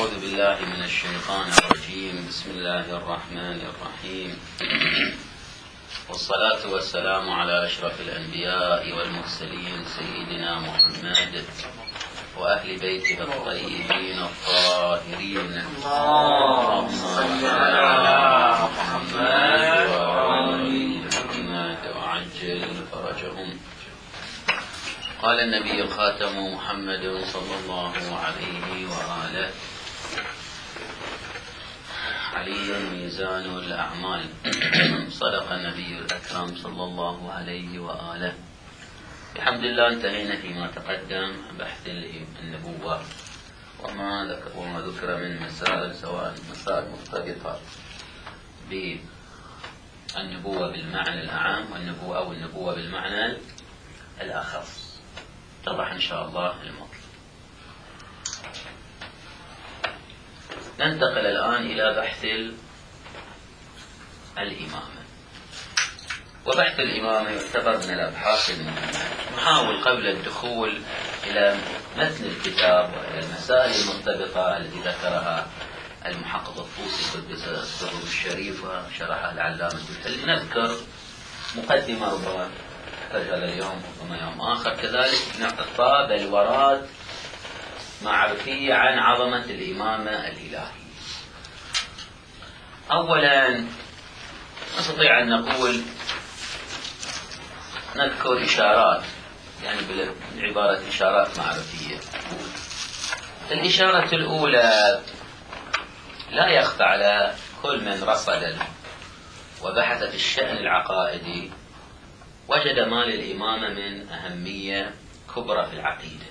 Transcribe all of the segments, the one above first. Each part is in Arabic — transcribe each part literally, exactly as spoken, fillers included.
أعوذ بالله من الشيطان الرجيم. بسم الله الرحمن الرحيم. والصلاة والسلام على أشرف الأنبياء والمرسلين سيدنا محمد وأهل بيته الطيبين الطاهرين. اللهم صل على محمد وآل محمد وعجل فرجهم. قال النبي الخاتم محمد صلى الله عليه وآله: علي ميزان الأعمال. صدق النبي الأكرم صلى الله عليه وآله. بحمد الله انتهينا فيما تقدم بحث النبوة وما ذكر, وما ذكر من مسائل، سواء مسائل مرتبطة بالنبوة بالمعنى الأعم والنبوة أو النبوة بالمعنى الأخص. اتضح إن شاء الله المطلب. ننتقل الآن إلى بحث الإمامة. وبحث الإمامة يعتبر من الأبحاث المهمة. نحاول قبل الدخول إلى متن الكتاب وإلى المسائل المرتبطة التي ذكرها المحقق الطوسي قدس سره الشريف وشرحها العلامة الحلي، نذكر مقدمة ربما تجعل اليوم ربما يوم آخر، كذلك نعطى بلورات معرفية عن عظمة الإمامة الإلهية. أولا نستطيع أن نقول نذكر إشارات، يعني بعبارة إشارات معرفية. الإشارة الأولى لا يخفى على كل من رصد وبحث في الشأن العقائدي وجد ما للإمامة من أهمية كبرى في العقيدة.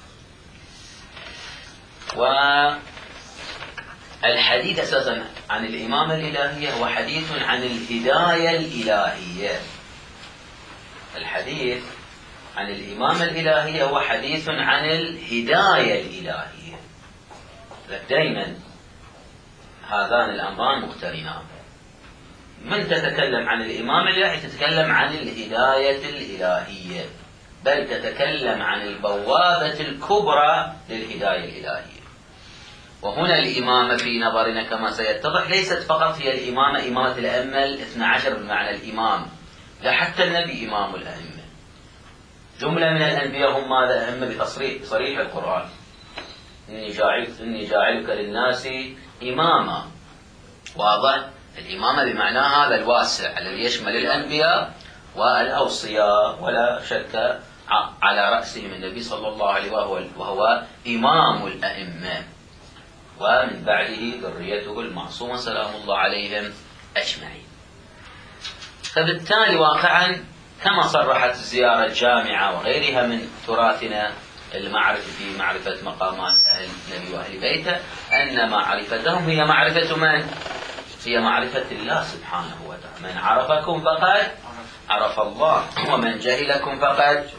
والحديث أساسا عن الإمامة الإلهية هو حديث عن الهداية الإلهية. الحديث عن الإمامة الإلهية هو حديث عن الهداية الإلهية. دائما هذان الأمران مقترنان. من تتكلم عن الإمامة الإلهية تتكلم عن الهداية الإلهية، بل تتكلم عن البوابة الكبرى للهداية الإلهية. وهنا الإمامة في نظرنا كما سيتضح ليست فقط هي الإمامة إمامة الأئمة الاثنى عشر بمعنى الإمام، لا، حتى النبي إمام الأئمة. جملة من الأنبياء هم ماذا؟ أئمة بتصريح صريح القرآن: إني جاعل إني جاعلك للناس إماما. واضح؟ الإمامة بمعناها هذا الواسع الذي يشمل الأنبياء والأوصياء، ولا شك على رأسهم النبي صلى الله عليه وسلم وهو إمام الأئمة، ومن بعده ذريته المعصومة سلام الله عليهم أجمعين. فبالتالي واقعا كما صرحت الزيارة الجامعة وغيرها من تراثنا المعرفة في معرفة مقامات أهل النبي وأهل بيته، أن معرفتهم هي معرفة من؟ هي معرفة الله سبحانه وتعالى. من عرفكم فقد عرف الله، ومن جهلكم فقد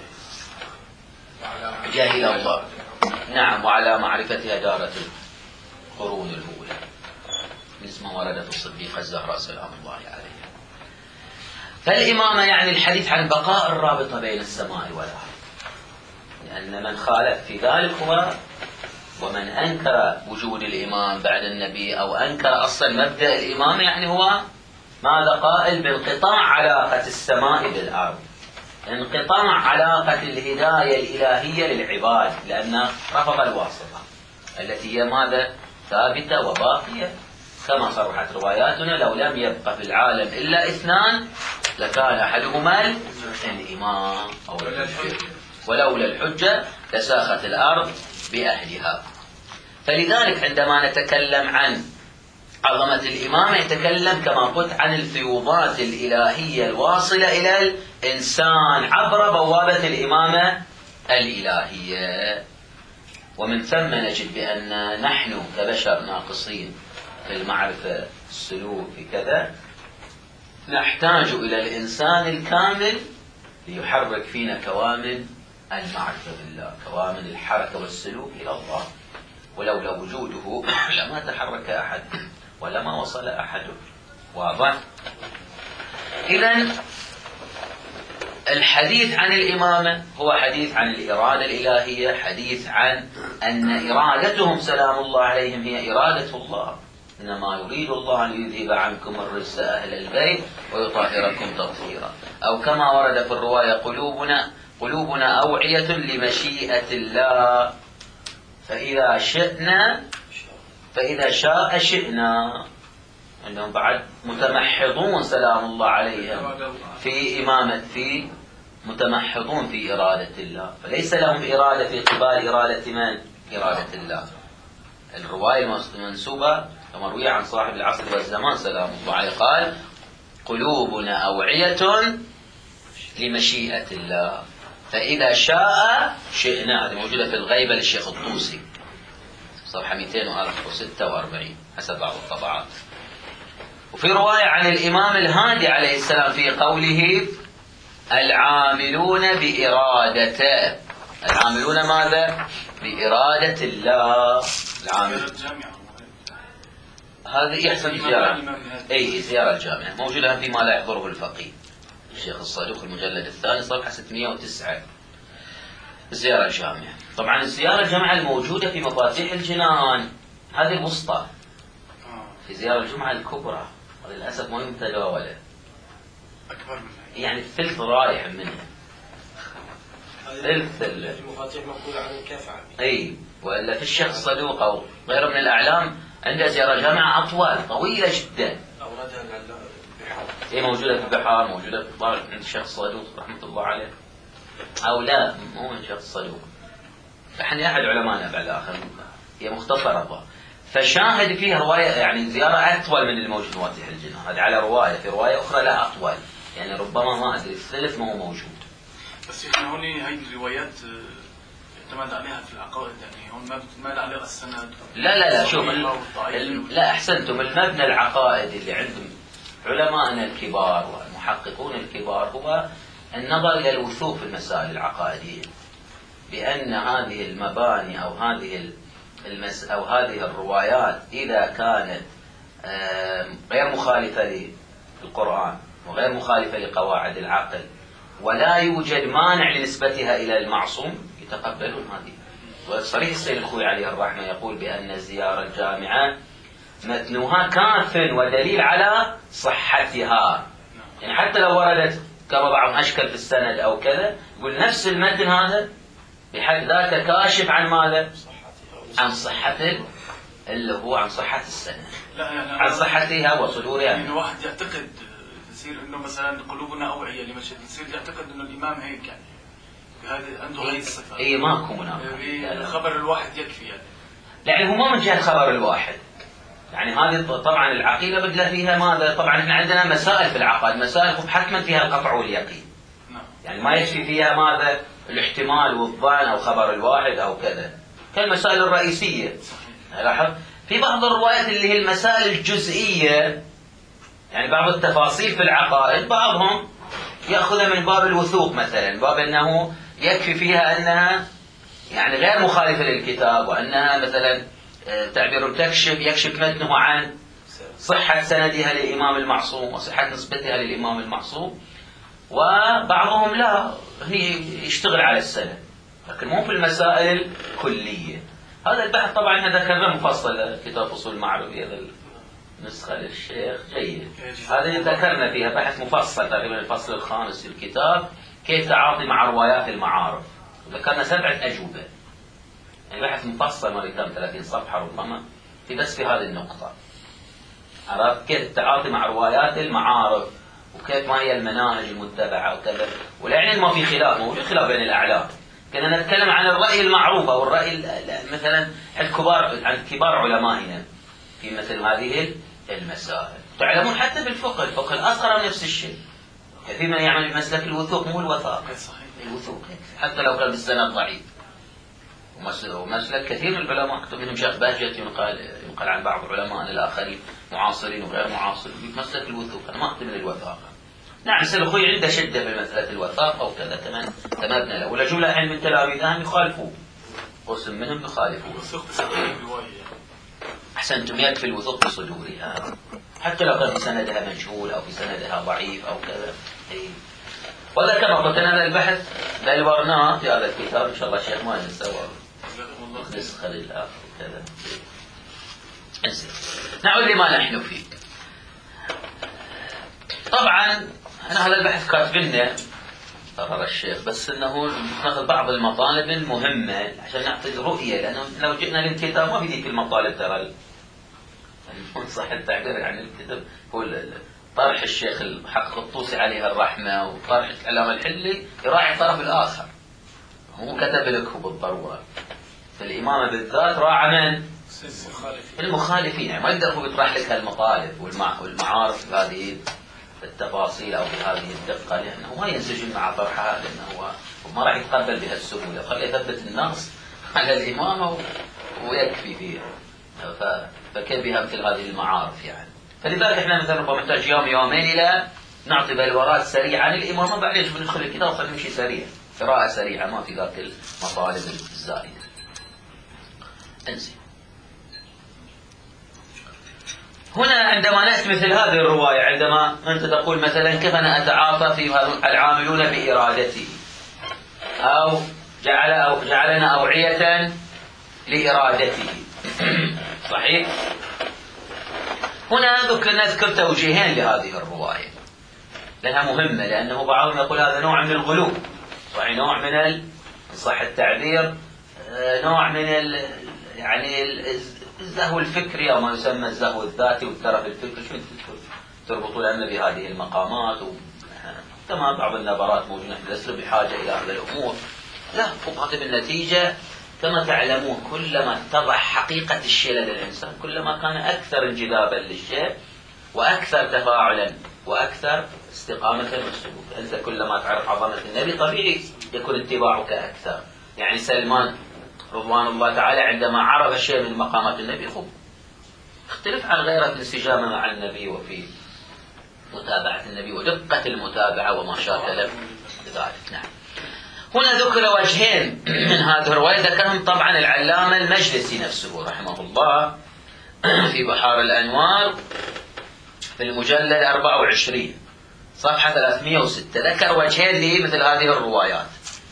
جهل الله. نعم، وعلى معرفتها دارت القرون الأولى، مثل ما ورد في الصديقة الزهراء سلام الله عليها. فالإمامة يعني الحديث عن بقاء الرابطة بين السماء والأرض، لأن من خالف في ذلك هو ومن أنكر وجود الإمام بعد النبي أو أنكر أصلا مبدأ الإمام، يعني هو ماذا قائل؟ بانقطاع علاقة السماء بالأرض، انقطاع علاقة الهداية الإلهية للعباد، لأن رفض الواسطة التي هي ماذا؟ ثابتة وباقية. كما صرحت رواياتنا: لو لم يبق في العالم إلا اثنان لكان أحدهما الإمام أو الحجة، ولولا الحجة لساخت الأرض بأهلها. فلذلك عندما نتكلم عن عظمة الإمامة يتكلم كما قلت عن الفيوضات الإلهية الواصلة إلى الإنسان عبر بوابة الإمامة الإلهية. ومن ثم نجد بأن نحن كبشر ناقصين في المعرفة، السلوك، في كذا، نحتاج إلى الإنسان الكامل ليحرك فينا كوامن المعرفة بالله، كوامن الحركة والسلوك إلى الله. ولولا وجوده لما تحرك أحد ولما وصل أحد. واضح؟ إذن الحديث عن الإمامة هو حديث عن الإرادة الإلهية، حديث عن أن إرادتهم سلام الله عليهم هي إرادة الله، إنما يريد الله أن يذهب عنكم الرجس أهل البيت ويطهركم تطهيرا. أو كما ورد في الرواية قلوبنا قلوبنا أوعية لمشيئة الله، فإذا شئنا فإذا شاء شئنا. أنهم بعد متمحضون سلام الله عليهم في إمامة في متمحضون في إرادة الله، فليس لهم إرادة في قبال إرادة من؟ إرادة الله. الرواية المنسوبة مروية عن صاحب العصر والزمان سلام الله عليه قال قلوبنا أوعية لمشيئة الله فإذا شاء شئنا. هذه موجودة في الغيبة للشيخ الطوسي صفحة مئتين وستة وأربعين حسب بعض الطبعات. وفي رواية عن الإمام الهادي عليه السلام في قوله العاملون بإرادته، العاملون ماذا؟ بإرادة الله. العامل هذه يحسن زيارة، أي زيارة الجامعة موجودة فيما لا يحضره الفقيه الشيخ الصدوق المجلد الثاني صفحة ستمئة وتسعة. الزيارة الجامعة طبعا الزيارة الجامعة الموجودة في مفاتيح الجنان هذه الوسطى، في زيارة الجمعة الكبرى وللأسف ما يتداوله، أكبر منها يعني الثلث رايح منها، ثلث المفاتيح منقولة عن الكافة. أي وإلا في الشيخ الصدوق أو غيره من الأعلام عنده زيارة جامعة أطول طويلة جدا. أوردها البحار. هي موجودة في البحار، موجودة في طارق عند الشيخ الصدوق رحمة الله عليه، أو لا مو من الشيخ الصدوق، فحني أحد علمائنا بعد آخر، هي مختصرة. فشاهد فيها رواية يعني زيارة أطول من الموجود في مفاتيح الجنان، هذه على رواية، في رواية أخرى لا أطول، يعني ربما ما أدري الثلث ما هو موجود. بس احنا هون هاي الروايات اعتمد عليها في العقائد، يعني هون ما بتعتمد عليها السند. لا لا لا شوف ال... لا أحسنتم، المبنى العقائدي اللي عندهم علماءنا الكبار والمحققون الكبار هو النظر إلى الوثوق في المسائل العقائدية، بأن هذه المباني أو هذه المس... أو هذه الروايات إذا كانت غير مخالفة للقرآن وغير مخالفة لقواعد العقل ولا يوجد مانع لنسبتها إلى المعصوم يتقبلون هذه. وصريح السيد الخوي عليه الرحمة يقول بأن الزيارة الجامعة متنها كاف ودليل على صحتها، يعني حتى لو وردت كما بعضهم أشكل في السند أو كذا، يقول نفس المتن هذا بحد ذاك كاشف عن ماذا؟ عن صحة اللي هو عن صحة السند، عن صحتها وصدورها. يعني واحد يعتقد يصير انه مثلا قلوبنا اوعيه لمشهد، يصير يعتقد انه الامام هيك يعني بهذا عنده هاي الصفه. اي ماكو مناقشه، خبر الواحد يكفي يعني. يعني هو ما من جهه خبر الواحد، يعني هذه طبعا العقيده بدله فيها ماذا؟ طبعا احنا عندنا مسائل في العقائد، مسائل حتما فيها القطع واليقين. نعم. يعني ما يكفي فيها ماذا؟ الاحتمال والظن او خبر الواحد او كذا، كالمسائل الرئيسيه. لاحظ في بعض الروايات اللي هي المسائل الجزئيه، يعني بعض التفاصيل في العقائد بعضهم يأخذها من باب الوثوق، مثلا باب أنه يكفي فيها أنها يعني غير مخالفة للكتاب، وأنها مثلا تعبير تكشف يكشف متنه عن صحة سندها للإمام المعصوم وصحة نسبتها للإمام المعصوم. وبعضهم لا، هي يشتغل على السند لكن مو في المسائل الكلية. هذا البحث طبعا احنا ذكرناه مفصل كتاب فصول المعرفي، هذا نسخة للشيخ جيد، هذا ذكرنا فيها بحث مفصل تقريبا الفصل الخامس في الكتاب كيف تعاطي مع روايات المعارف، ذكرنا سبعة أجوبة، يعني بحث مفصل مرتين ثلاثين صفحة ربما في بس في هذه النقطة، عرفت كيف التعاطي مع روايات المعارف وكيف ما هي المناهج المتبعة وكذا. ولعلم ما في خلاف، موجود خلاف بين الأعلام، كنا نتكلم عن الرأي المعروف أو الرأي مثلا عند كبار عند كبار علمائنا في مثل هذه المسائل. تعلمون حتى في الفقه، الفقه الأصغر نفس الشيء، كثير من يعمل بمسلك الوثوق مو الوثاقة، الوثوق حتى لو كان بالسند ضعيف. ومسلك كثير من العلماء كتب منهم شيخ بهجت ينقل ينقل عن بعض علماء الآخرين معاصرين وغير معاصرين مسلك الوثوق، أنا ما أكتب من الوثاقة. نعم سيد الخوي عنده شدة في مسألة الوثاقة وكذا كمان تمامنا له، ولا جملة الحين من تلاميذهم يخالفوه، قسم منهم يخالفوه. الوثوق بصدورها رواية. أحسنتم، يكفي الوثوق بصدورها حتى لو كان في سندها مجهول أو في سندها ضعيف أو كذا. وهذا كما قلت هذا البحث دلورناه في هذا الكتاب ان شاء الله الشيخ ما ينسى نسخه للاخر كذا. نعود لما نحن فيه. طبعا انا هذا البحث كاتبينه قرر الشيخ بس انه ناخذ بعض المطالب المهمه عشان نعطي رؤيه، لانه لو جئنا للكتاب ما في ذيك المطالب ترى صح التعبير عن الكتاب هو طرح الشيخ الحق الطوسي عليه الرحمه وطرح العلامه الحلي يراعي الطرف الاخر، هو كتب لك بالضروره. فالامامه بالذات راعى من؟ المخالفين، يعني ما يقدر هو يطرح لك هالمطالب والمعارف بهذه التفاصيل او بهذه الدقه، لانه ما ينسجم مع طرحها، لانه هو ما راح يتقبل بهالسهوله، خليه يثبت الناس على الامامه ويكفي فيها. فكيف بها مثل هذه المعارف يعني. فلذلك احنا مثلا ربما نحتاج يوم يومين الى نعطي بلورات سريعه عن الامامه، بعدين بندخل الكتاب فنمشي سريع، قراءه سريعه ما في ذاك المطالب الزائده. انزين. هنا عندما نأتي مثل هذه الرواية، عندما أنت تقول مثلا كيف أنا أتعاطى في العاملون بإرادته، أو جعل أو جعلنا أوعية لإرادته صحيح؟ هنا ذكر نذكر توجيهين لهذه الرواية لأنها مهمة، لأنه بعضهم يقول هذا نوع من الغلو، صحيح، نوع من ال... صح التعبير، نوع من ال... يعني ال... الزهو الفكري أو ما يسمى الزهو الذاتي والترف الفكري، شو تربطوا لنا بهذه المقامات و... كما بعض النبرات موجودة في الأسلوب بحاجة إلى هذه الأمور. لا، فقط بالنتيجة كما تعلمون كلما اتضح حقيقة الشيء لدى الإنسان كلما كان أكثر انجذابا للشيء وأكثر تفاعلا وأكثر استقامة والسلوك. أنت كلما تعرف عظمة النبي طبيعي يكون اتباعك أكثر. يعني سلمان رضوان الله تعالى عندما عرف شيء من مقامات النبي خب اختلف عن غيره في انسجامه مع النبي وفي متابعة النبي ودقة المتابعة وما شاكل ذلك. نعم. هنا ذكر وجهين من هذه الرواية ذكرهم طبعا العلامة المجلسي نفسه رحمه الله في بحار الأنوار في المجلد أربعة وعشرين صفحة ثلاثمئة وستة، ذكر وجهين لمثل هذه الروايات.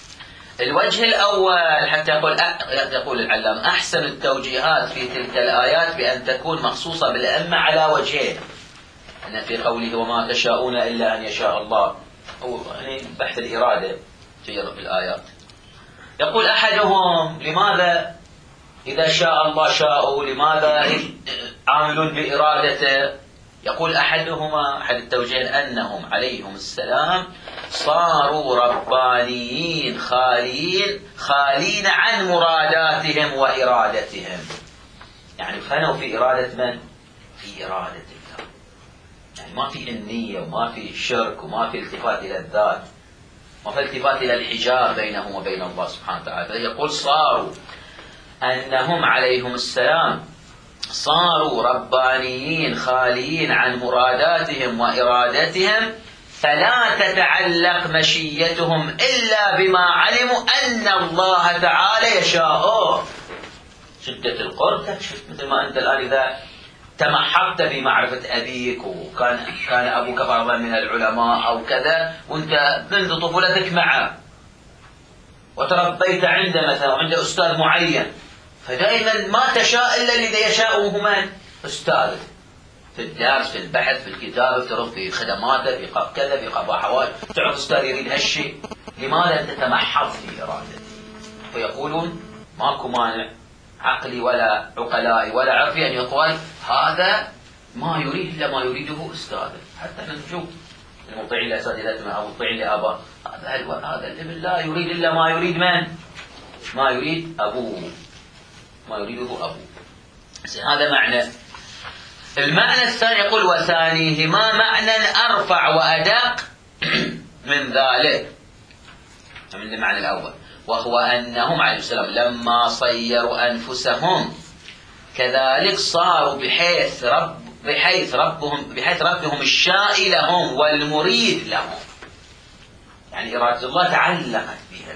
الوجه الأول حتى يقول يقول العلام أحسن التوجيهات في تلك الآيات بأن تكون مخصوصة بالأئمة على وجهين، أن في قوله وما تشاءون إلا أن يشاء الله، أو يعني بحث الإرادة في الآيات. يقول أحدهم لماذا إذا شاء الله شاءوا لماذا عاملون بإرادته؟ يقول أحدهما أحد التوجيهين أنهم عليهم السلام صاروا ربانيين خالين خالين عن مراداتهم وإرادتهم، يعني فنوا في إرادة من؟ في إرادة الله، يعني ما في النية وما في شرك وما في التفات إلى الذات، ما في التفات إلى الحجاب بينهم وبين الله سبحانه وتعالى. يقول صاروا أنهم عليهم السلام صاروا ربانيين خاليين عن مراداتهم وإرادتهم، فلا تتعلق مشيتهم إلا بما علموا أن الله تعالى يشاء. شدة القرب تكشف، مثل ما أنت الآن إذا تمحضت بمعرفة أبيك وكان كان أبوك فرضا من العلماء أو كذا وأنت منذ طفولتك معه وتربيت عنده مثلا عند أستاذ معين، فدائما ما تشاء إلا الذي يشاءه من؟ أستاذ في الدرس في البحث في الكتاب في في خدماته في قب كذا في قضاء حوائج، تعرف أستاذ يريد هالشيء، لماذا أنت تمحض في إرادته؟ فيقولون ماكو مانع عقلي ولا عقلائي ولا عرفي أن يقال هذا ما يريد إلا ما يريده أستاذه. حتى احنا نشوف المطيعين لأساتذتنا أو المطيعين لآباء، هذا هذا الابن لا يريد إلا ما يريد من؟ ما يريد أبوه، ما يريده أبوه. هذا معنى. المعنى الثاني يقول وثانيهما معنى أرفع وأدق من ذلك من المعنى الأول، وهو أنهم عليه السلام لما صيروا أنفسهم كذلك صاروا بحيث رب بحيث ربهم بحيث ربهم الشائي لهم والمريد لهم، يعني إرادة الله تعلقت بهم،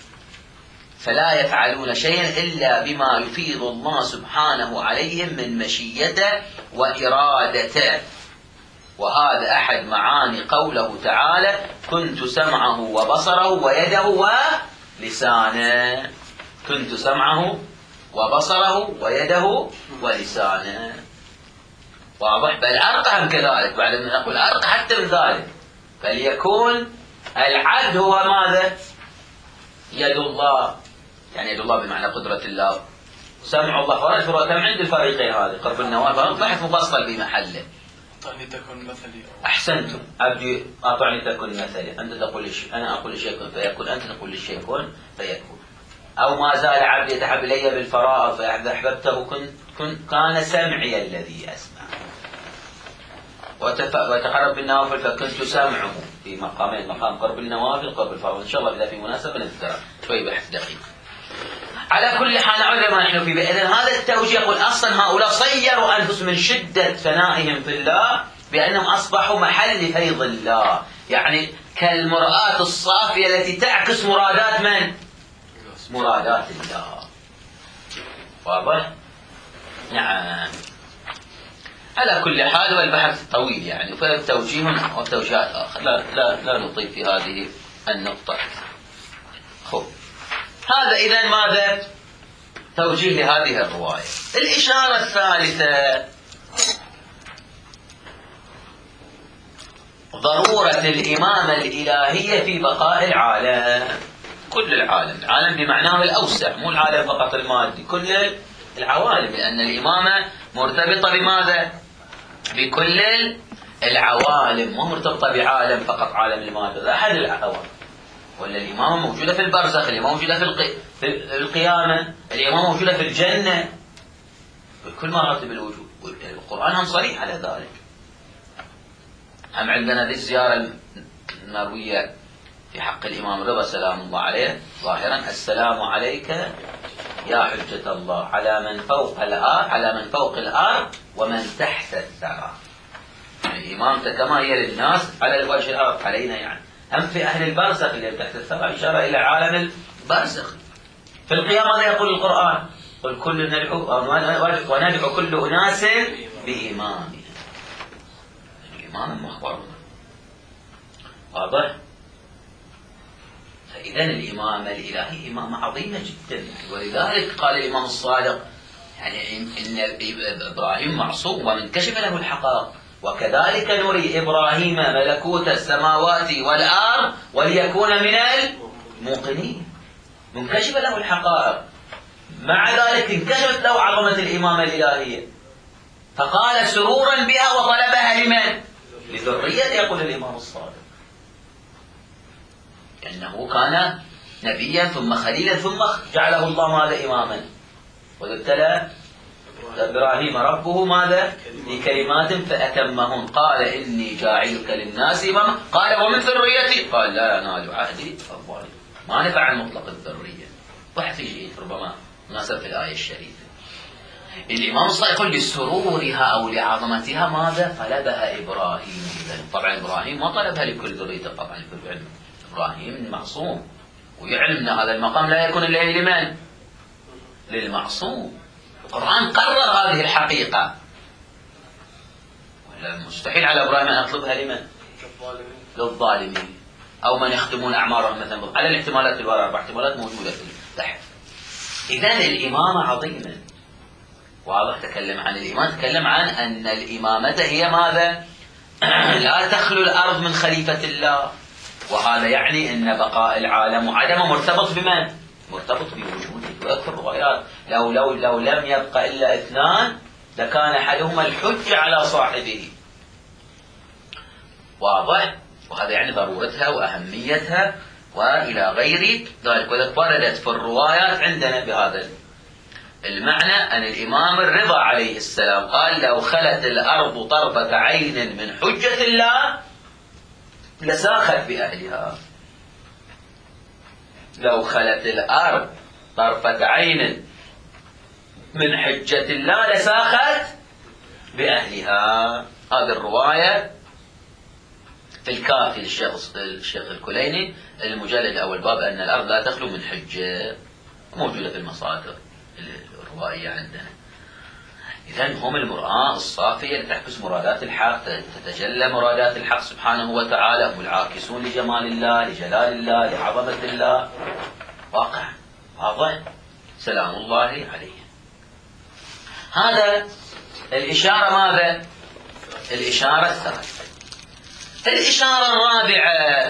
فلا يفعلون شيئا إلا بما يفيض الله سبحانه عليهم من مشيته وإرادته. وهذا أحد معاني قوله تعالى كنت سمعه وبصره ويده ولسانه. كنت سمعه وبصره ويده ولسانه. واضح؟ بل أرقى من كذلك، بعد أن نقول أرقى حتى من ذلك، فليكون العبد هو ماذا؟ يد الله، يعني يد الله بمعنى قدرة الله، سمع الله. فرق كم عند الفريقين هذا قرب النوافل بحث مفصل بمحله. أعطني تكن مثلي. أحسنتم. عبدي أعطني تكن مثلي، أنت تقول الشيء، أنا أقول الشيء كن فيكون، أنت تقول الشيء كن فيكون. أو ما زال عبدي يتحب إلي بالفرائض فإذا أحببته كن كن كان سمعي الذي أسمع. وتقرب بالنوافل فكنت سمعه، في مقامين، مقام قرب النوافل قرب الفرائض. إن شاء الله إذا في مناسبة نذكره شوي بحث دقيق. على كل حال نعود ما نحن فيه. إذن هذا التوجيه يقول أصلا هؤلاء صيروا أنفسهم من شدة ثنائهم في الله بأنهم أصبحوا محل فيض الله، يعني كالمرآة الصافية التي تعكس مرادات من؟ مرادات الله. واضح؟ نعم. على كل حال والبحث طويل يعني، فالتوجيه وتوجيهات آخر لا لا لا نطيل في هذه النقطة. خب هذا إذن ماذا؟ توجيه لهذه الرواية. الإشارة الثالثة ضرورة الإمامة الإلهية في بقاء العالم، كل العالم، العالم بمعناه الأوسع، مو العالم فقط المادي، كل العوالم، لأن الإمامة مرتبطة بماذا؟ بكل العوالم، مو مرتبطة بعالم فقط عالم المادة، هذا أحد العوالم. ولا الإمامة موجودة في البرزخ، الإمامة موجودة في, القي... في القيامة، الإمامة موجودة في الجنة، بكل مراتب الوجود. القرآن هم صريح على ذلك. هم عندنا ذي الزيارة المروية في حق الإمام رضا سلام الله عليه ظاهرا: السلام عليك يا حجة الله على من فوق الأرض على من فوق الأرض ومن تحت الثرى. يعني إمامته كما هي للناس على وجه الأرض علينا، يعني هم في أهل البرزخ اللي تحت الثرى، إشارة إلى عالم البرزخ. في القيامة ماذا يقول القرآن؟ قل كل ندعو وندعو كل أناس بإمامهم. الإمام مخبرنا. واضح؟ فإذا الإمامة الإلهية إمامة عظيمة جدا، ولذلك قال الإمام الصادق يعني إن إبراهيم معصوم ومن كشف له الحقائق، وكذلك نري إبراهيم ملكوت السماوات والأرض وليكون من الموقنين. منكشف له الحقائق، مع ذلك انكشفت له عظمة الإمامة الإلهية، فقال سرورا بها وطلبها لمن؟ لذرية، يقول الإمام الصادق، إنه كان نبيا ثم خليلا ثم جعله الله ماذا؟ إماما. وإذ ابتلى إبراهيم ربه ماذا؟ بكلمات فأتمهن، قال إني جاعلك للناس إماما، قال ومن ذريتي؟ قال لا ينال عهدي الظالمين. ما نفع عن مطلق الذرية، بحث شيء ربما مناسب في الآية الشريفة. الإمام الصادق يقول لسرورها أو لعظمتها ماذا؟ طلبها إبراهيم. طبعا إبراهيم ما طلبها لكل ذريته، طبعا لكل علم. إبراهيم معصوم، ويعلم أن هذا المقام لا يكون إلا لمن؟ للمعصوم. القرآن قرر هذه الحقيقة، ولا مستحيل على إبراهيم أن يطلبها لمن؟ للظالمين، أو من يختمون أعمارهم مثلا، على الاحتمالات الوراء، أربع احتمالات موجودة في البحث. إذن الإمامة عظيمة. واضح؟ تكلم عن الإمامة، تكلم عن أن الإمامة هي ماذا؟ لا تخلو الأرض من خليفة الله، وهذا يعني أن بقاء العالم وعدمه مرتبط بمن؟ مرتبط بوجوده. ويذكر الروايات لو لو لو لم يبقى إلا اثنان لكان أحدهما الحجة على صاحبه. واضح؟ وهذا يعني ضرورتها وأهميتها وإلى غير ذلك. وذلك وردت في الروايات عندنا بهذا المعنى أن الإمام الرضا عليه السلام قال: لو خلت الأرض طرفة عين من حجة الله لساخت بأهلها. لو خلت الأرض طرفة عين من حجة الله لساخت بأهلها. هذه الرواية في الكافي للشيخ الشيخ الكليني المجلد الأول، باب أن الأرض لا تخلو من حجة، موجودة في المصادر الروائية عندنا. إذن هم المرآة الصافية لتعكس مرادات الحق، تتجلى مرادات الحق سبحانه وتعالى، هم العاكسون لجمال الله، لجلال الله، لعظمة الله. واقع واضح، سلام الله عليهم. هذا الإشارة ماذا؟ الإشارة الثالثة. الإشارة الرابعة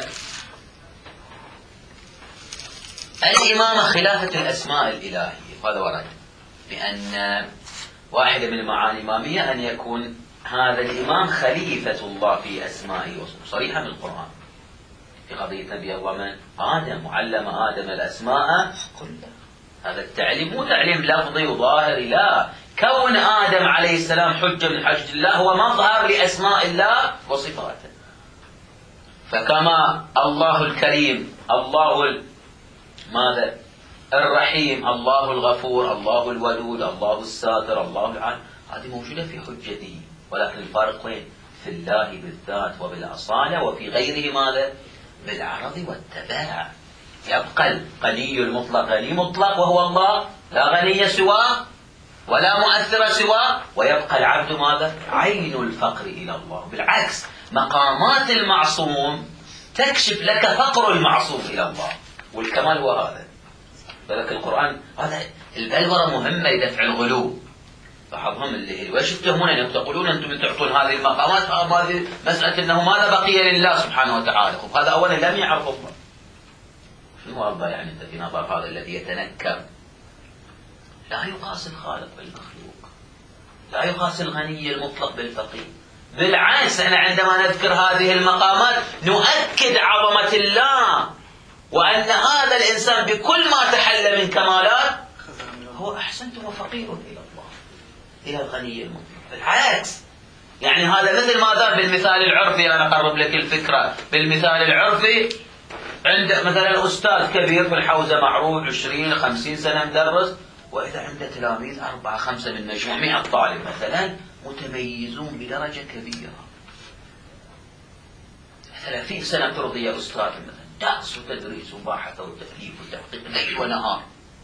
الإمامة خلافة الأسماء الإلهية. هذا ورد بأن واحدة من المعاني الإمامية أن يكون هذا الإمام خليفة الله في أسمائه وصفاته، صريحة من القرآن في قضية نبي الله من آدم، وعلم آدم الأسماء كلها. هذا التعليم مو تعليم لفظي وظاهري، لا، كون آدم عليه السلام حجة من حجة الله هو مظهر لأسماء الله وصفاته. فكما الله الكريم، الله ماذا؟ الرحيم، الله الغفور، الله الودود، الله الساتر، الله العالم، هذه موجودة في حجته، ولكن الفارق وين؟ في الله بالذات وبالأصالة، وفي غيره ماذا؟ بالعرض والتباع. يبقى الغني المطلق غني مطلق وهو الله، لا غني سواه ولا مؤثر سواه، ويبقى العبد ماذا؟ عين الفقر إلى الله. بالعكس، مقامات المعصوم تكشف لك فقر المعصوم إلى الله، والكمال هو هذا. فلك القرآن هذا البلورة مهمة لدفع الغلو. بعضهم اللي وش تتهمون أنكم تقولون أنتم تعطون هذه المقامات، هذه مسألة أنه ماذا بقي لله سبحانه وتعالى. هذا أولا لم يعرف الله. شنو الله يعني أنت في نظر هذا الذي يتنكر؟ لا يقاس الخالق بالمخلوق، لا يقاس الغني المطلق بالفقير. بالعكس، أنا عندما نذكر هذه المقامات نؤكد عظمة الله، وأن هذا الإنسان بكل ما تحل من كمالات هو أحسنتم وفقير إلى الله، إلى الغني المطلق. بالعكس، يعني هذا مثل ما ذا بالمثال العرفي. أنا أقرب لك الفكرة بالمثال العرفي. عند مثلا أستاذ كبير في الحوزة معروف عشرين خمسين سنة مدرس، وإذا عنده تلاميذ أربعة خمسة من مجموع مئة طالب مثلا متميزون بدرجة كبيرة، ثلاثين سنة ترضي يا أستاذ مثلا، درس وتدريس وباحث وتأليف وتحقيق ليل ونهار،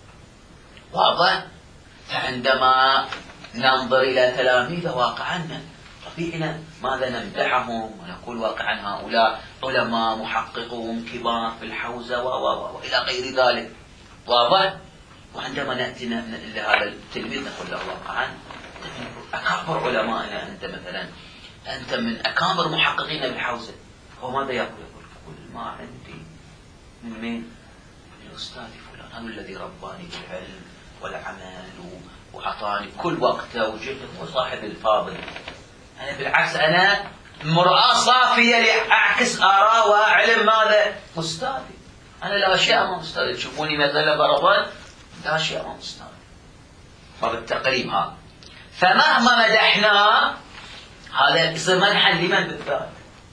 واضح. فعندما ننظر إلى تلاميذه واقعا طبيعنا ماذا نمدحهم ونقول واقعا هؤلاء علماء محققون كبار في الحوزة وإلى غير ذلك، واضح. وعندما نأتي لهذا التلميذ نقول له واقعا أنت من أكابر علمائنا، أنت مثلا أنت من أكابر محققين بالحوزة. هو ماذا يقول؟ يقول كل ما عندي من مين؟ من الأستاذ فلان، هذا الذي رباني بالعلم والعمل وأعطاني كل وقته وجهده، وصاحب الفاضل. أنا بالعكس أنا مرآة صافية لأعكس آراء وأعلم ماذا؟ أستاذي. أنا لا أشياء أمام أستاذي، تشوفوني مثلا برضا لا أشياء أمام أستاذي. هذا التقريب هذا. فمهما مدحناه هذا يصير مدحا لمن بالذات؟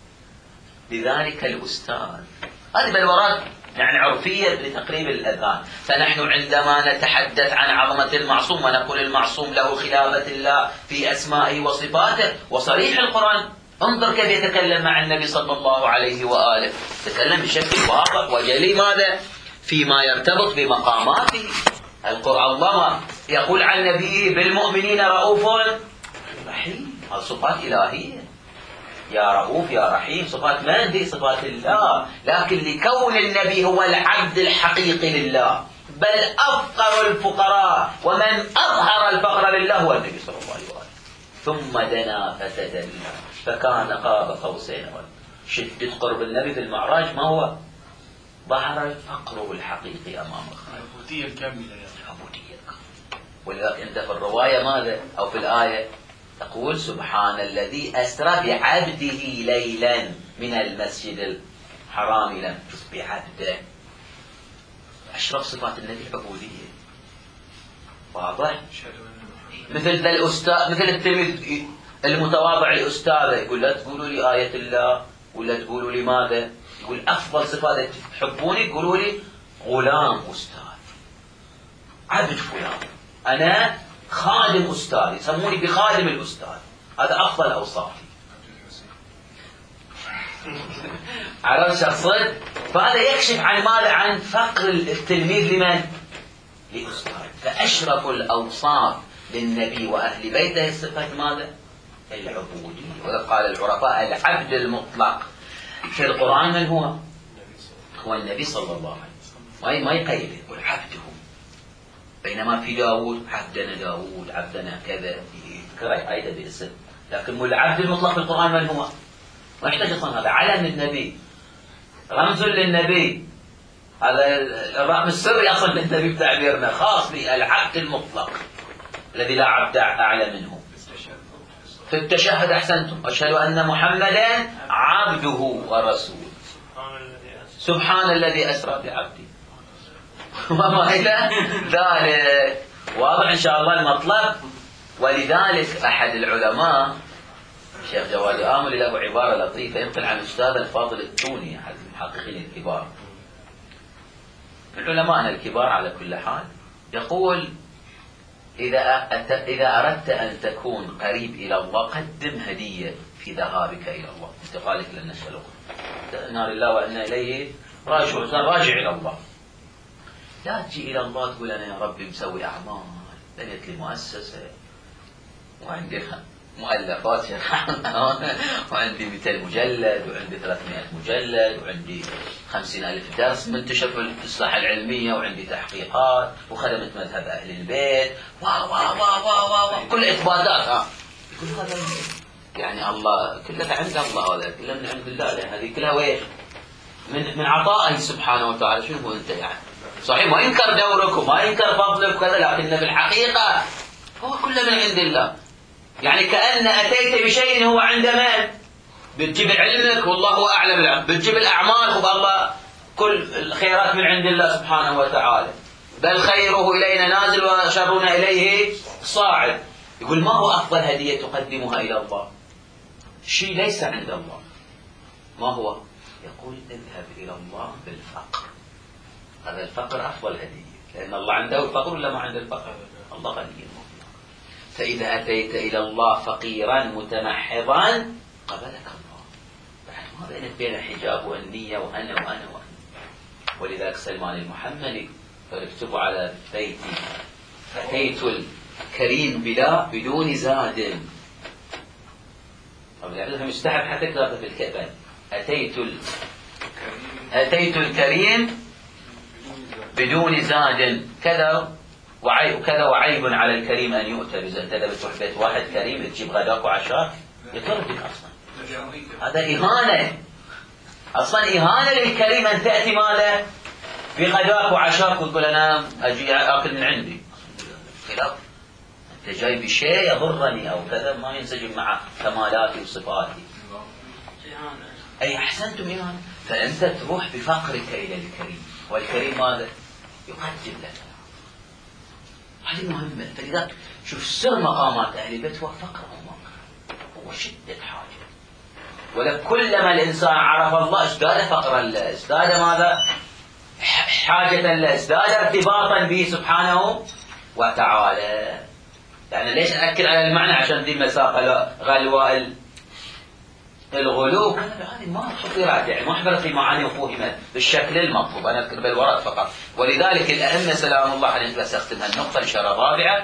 لذلك الأستاذ. هذه بالورات يعني عرفية لتقريب الأذهان. فنحن عندما نتحدث عن عظمة المعصوم ونقول المعصوم له خلافة الله في أسمائه وصفاته، وصريح القرآن انظر كيف يتكلم مع النبي صلى الله عليه وآله، يتكلم بشكل واضح وجلي ماذا؟ فيما يرتبط بمقاماته. القرآن الله يقول عن نبيه بالمؤمنين رؤوف رحيم، هذه صفات إلهية. يا رؤوف يا رحيم صفات من؟ دي صفات الله، لكن لكون النبي هو العبد الحقيقي لله، بل أفقر الفقراء ومن أظهر الفقر لله هو النبي صلى الله عليه وسلم. ثم دنا فتدلى فكان قاب قوسين أو أدنى. شدة قرب النبي في المعراج ما هو؟ ظهر فقره الحقيقي أمام الخالق، العبودية الكاملة. العبودية الكاملة. ولذلك أنت في الرواية ماذا؟ أو في الآية تقول سبحان الذي أسرى بعبده ليلا من المسجد الحرام إلى بعبده. أشرف صفات النبي العبودية، واضح. مثل الأستاذ، مثل التلميذ المتواضع لأستاذه يقول لا تقولوا لي آية الله ولا تقولوا لي ماذا، يقول أفضل صفات تحبوني قولوا لي غلام أستاذ، عبد فلان، أنا خادم أستاذ، يسموني بخادم الأستاذ، هذا أفضل أوصافي. عرفت شخصيا؟ فهذا يكشف عن ماذا؟ عن فقر التلميذ لمن؟ لأستاذ. فأشرف الأوصاف للنبي وأهل بيته صفة ماذا؟ العبودية. وإذا قال العرفاء العبد المطلق في القرآن من هو؟ هو النبي صلى الله عليه وسلم، ما يقيد يقول عبده. بينما في داود عبدنا داود عبدنا كذا يذكره أيضا باسم، لكن العبد المطلق في القرآن من هو؟ ما يحتاج أصلا، هذا علم النبي، رمز للنبي، هذا الرقم السري أصلا للنبي بتعبيرنا، خاص بالعبد المطلق الذي لا عبد أعلى منه. في التشهد أحسنتم، أشهد أن محمدا عبده ورسوله. سبحان الذي أسرى بعبده. وما إلى ذلك واضح إن شاء الله المطلب. ولذلك أحد العلماء الشيخ جواد آمل له عبارة لطيفة ينقل عن الأستاذ الفاضل التوني أحد المحققين الكبار من علمائنا الكبار على كل حال، يقول إذا إذا أردت أن تكون قريب إلى الله قدم هدية في ذهابك إلى الله، انتقالك للنشأة الأخرى. إنا لله وإنا إليه راجعون، راجع إلى الله. لا تجي إلى الله تقول أنا يا ربي مسوي أعمال، بنيت لي مؤسسة وعندي مؤلفات وعندي مئتين مجلد وعندي ثلاثمائة مجلد وعندي خمسين ألف درس منتشر في الإصلاح العلمية وعندي تحقيقات وخدمت مذهب أهل البيت واو واو واو واو كل إثباتات. ها يقول هذا يعني الله كلها عند الله، هذا كلها من عند الله، لأن هذه كلها وين؟ من من عطائه سبحانه وتعالى. شنو هو أنت يعني؟ صحيح ما ينكر دورك وما ينكر فضلك وكذا، لكن في الحقيقة هو كله من عند الله. يعني كأن أتيت بشيء هو عند من؟ بتجيب علمك والله هو أعلم العلم، بتجيب الأعمال والله كل الخيرات من عند الله سبحانه وتعالى، بل خيره إلينا نازل وشرنا إليه صاعد. يقول ما هو أفضل هدية تقدمها إلى الله؟ شيء ليس عند الله. ما هو؟ يقول اذهب إلى الله بالفقر. هذا الفقر أفضل هدية، لأن الله عنده الفقر ولا ما عنده الفقر؟ الله غني مطلق. فإذا أتيت إلى الله فقيرا متمحضا قبلك الله. ما بينك بين حجاب والنية وأنا وأنا وأنا. ولذلك سلمان المحمدي فاكتب على بيتي أتيت الكريم بلا بدون زاد. طبعا مستحب حتى كتابة في الكتاب أتيت ال... أتيت الكريم بدون زاد كذا وعيب كذا وعيب على الكريم أن يؤتى بزاد. أنت بتروح بيت واحد كريم تجيب غداك وعشاك يطردك أصلا، هذا إهانة أصلا، إهانة للكريم أن تأتي ماذا بغداك وعشاك وتقول أنا أجي أكل من عندي. خلاف أنت جاي بشيء يضرني أو كذا ما ينسجم مع كمالاتي وصفاتي. أي أحسنتم إهانة. فأنت تروح بفقرك إلى الكريم، والكريم ماذا يقدم لك. هذه مهمة. فلذلك شوف سر مقامات أهل البيت هو فقر هو شدة حاجة. ولكلما الإنسان عرف الله ازداد فقرا له، ازداد ماذا حاجة له، ازداد ارتباطا به سبحانه وتعالى. يعني ليش نأكد على المعنى؟ عشان دي مساقة غلوة الغلو هذه ما خطيرات، يعني ما حضرت في معاني وفهمت بالشكل المطلوب. أنا أذكر بالورق فقط. ولذلك الأئمة سلام الله عليهم، بس أختم هالنقطة الإشارة الرابعة،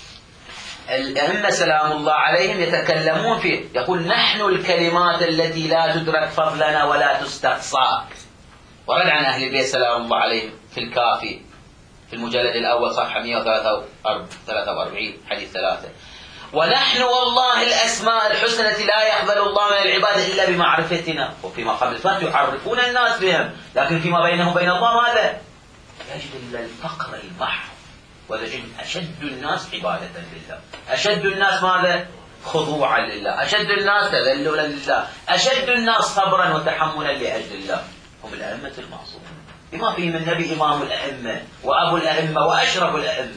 الأئمة سلام الله عليهم يتكلمون فيه، يقول نحن الكلمات التي لا تدرك فضلنا ولا تستقصى. ورد عن أهل البيت سلام الله عليهم في الكافي في المجلد الأول صفحة مئة وثلاثة وأربعين حديث ثلاثة، ونحن والله الأسماء الحسنى التي لا يقبل الله من العباد إلا بمعرفتنا. وفيما قبل الفات يعرفون الناس بهم، لكن فيما بينهم وبين الله ماذا؟ يجد الفقر البحر. وتجد أشد الناس عبادة لله، أشد الناس ماذا؟ خضوعا لله، أشد الناس تذللا لله، أشد الناس صبرا وتحملا لأجل الله هم الأئمة المعصومين، بما فيهم النبي إمام الأئمة وأبو الأئمة وأشرف الأئمة،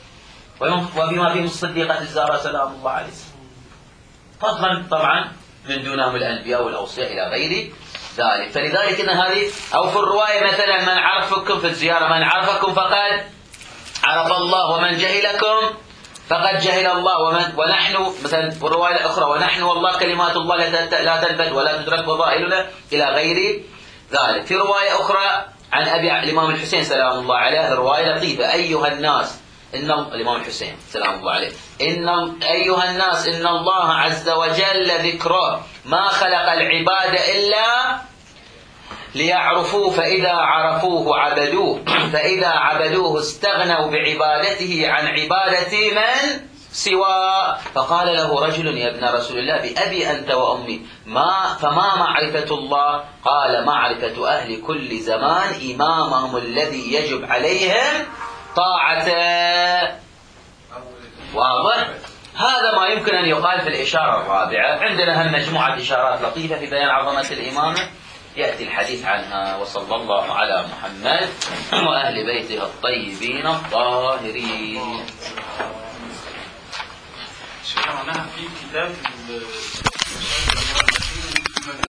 وبما فيهم الصديقة الزهراء سلام الله عليه، فضلا طبعا من دونهم الأنبياء والأوصياء إلى غير ذلك. فلذلك إن هذه أو في الرواية مثلا من عرفكم في الزيارة من عرفكم فقد عرف الله، ومن جهلكم فقد جهل الله، ومن ونحن مثلا في الرواية الأخرى ونحن والله كلمات الله لا تنفد ولا تدرك فضائلنا إلى غير ذلك. في رواية أخرى عن أبي الإمام الحسين سلام الله عليه، رواية لطيفة، أيها الناس إن الإمام الحسين سلام الله عليه، إن أيها الناس إن الله عز وجل ذكره ما خلق العباد إلا ليعرفوه، فإذا عرفوه عبدوه، فإذا عبدوه استغنوا بعبادته عن عبادة من سواه. فقال له رجل يا ابن رسول الله بأبي أنت وأمي ما فما معرفة الله؟ قال معرفة أهل كل زمان إمامهم الذي يجب عليهم طاعته. واضح؟ هذا ما يمكن أن يقال في الإشارة الرابعة. عندنا هم مجموعة إشارات لطيفة في بيان عظمة الإمامة يأتي الحديث عنها. وصلى الله على محمد وأهل بيته الطيبين الطاهرين. شيخنا معناها في كتاب